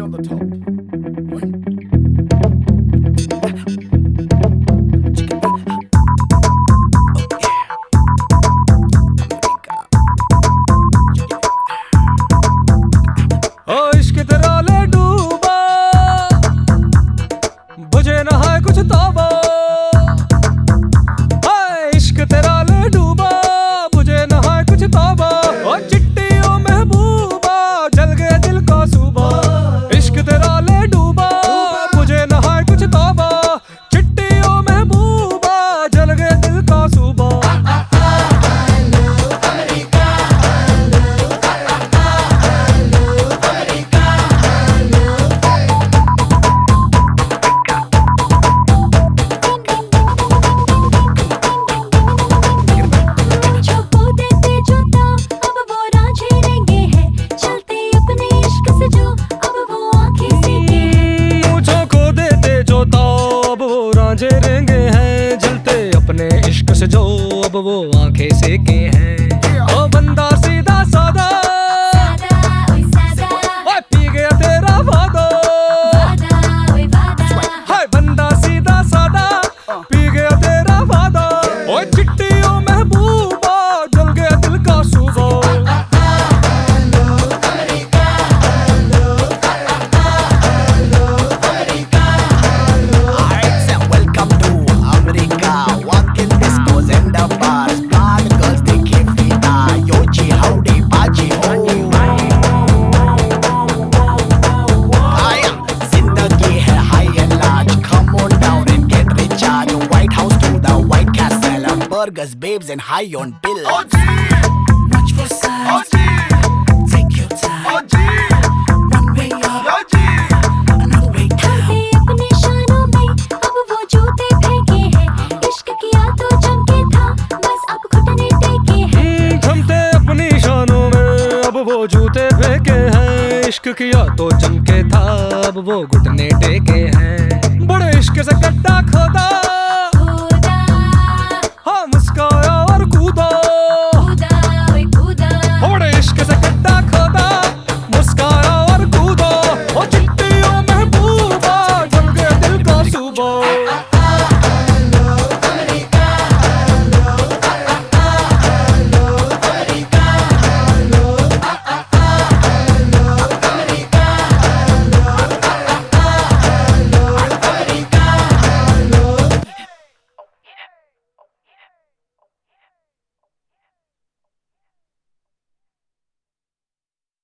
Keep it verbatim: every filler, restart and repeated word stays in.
on the top. One. ओ इश्क तेरा ले डूबा, बुझे ना है कुछ तौबा। इश्क तेरा ले डूबा, बुझे ना है कुछ तौबा। ओ चिट्टी ओ महबूबा, जल गए दिल का सूबा। इश्क तेरा ले डूबा, बुझे ना है कुछ तौबा। चिट्टी ओ महबूबा, जल गए दिल का सूबा। रेंगे हैं जलते अपने इश्क से जो, अब वो आंखें सेके हैं। ओ बंदा सीधा सादा, ओए पी गया तेरा वादा। हाय बंदा सीधा सादा, पी गया तेरा वादा। ओए चिट्टी ओ महबूबा, जल गया दिल का सूबा। Burgers, babes, and high on pills. Oh, gee. Watch for signs. Oh, gee. Take your time. Oh, gee. One way up. Oh, gee. Another way down. अपने शानों में अब वो जूते फेंके हैं। इश्क किया तो चमके था, बस अब घुटने टेके हैं। थमते अपनी शानों में अब वो जूते फेंके हैं। इश्क किया तो चमके था, अब वो घुटने टेके हैं। बड़े इश्क से गड्ढा खोदा।